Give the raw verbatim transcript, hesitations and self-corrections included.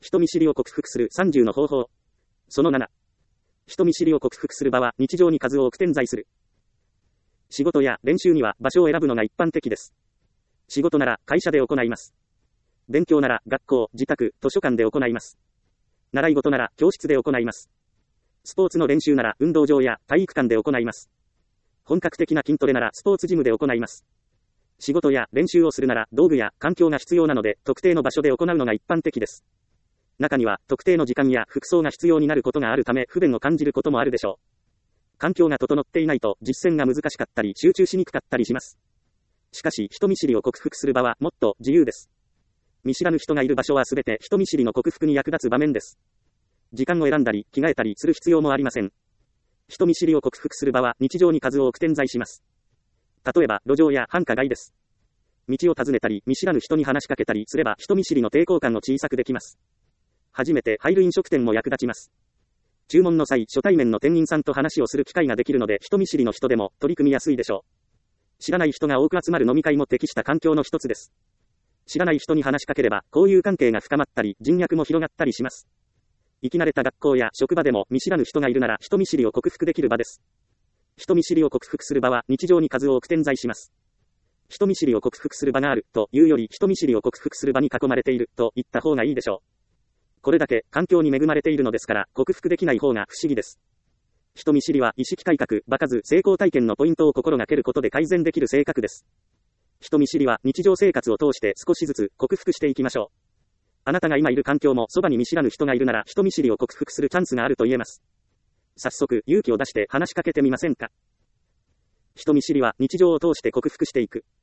人見知りを克服するさんじゅうの方法。そのなな。人見知りを克服する場は日常に数多く点在する。仕事や練習には場所を選ぶのが一般的です。仕事なら会社で行います。勉強なら学校、自宅、図書館で行います。習い事なら教室で行います。スポーツの練習なら運動場や体育館で行います。本格的な筋トレならスポーツジムで行います。仕事や練習をするなら道具や環境が必要なので特定の場所で行うのが一般的です。中には特定の時間や服装が必要になることがあるため不便を感じることもあるでしょう。環境が整っていないと実践が難しかったり集中しにくかったりします。しかし人見知りを克服する場はもっと自由です。見知らぬ人がいる場所はすべて人見知りの克服に役立つ場面です。時間を選んだり着替えたりする必要もありません。人見知りを克服する場は日常に数多く点在します。例えば路上や繁華街です。道を尋ねたり見知らぬ人に話しかけたりすれば人見知りの抵抗感を小さくできます。初めて入る飲食店も役立ちます。注文の際、初対面の店員さんと話をする機会ができるので人見知りの人でも取り組みやすいでしょう。知らない人が多く集まる飲み会も適した環境の一つです。知らない人に話しかければ交友関係が深まったり人脈も広がったりします。生き慣れた学校や職場でも見知らぬ人がいるなら人見知りを克服できる場です。人見知りを克服する場は日常に数多く点在します。人見知りを克服する場があるというより人見知りを克服する場に囲まれていると言った方がいいでしょう。これだけ環境に恵まれているのですから克服できない方が不思議です。人見知りは意識改革、場数、成功体験のポイントを心がけることで改善できる性格です。人見知りは日常生活を通して少しずつ克服していきましょう。あなたが今いる環境もそばに見知らぬ人がいるなら人見知りを克服するチャンスがあると言えます。早速勇気を出して話しかけてみませんか。人見知りは日常を通して克服していく。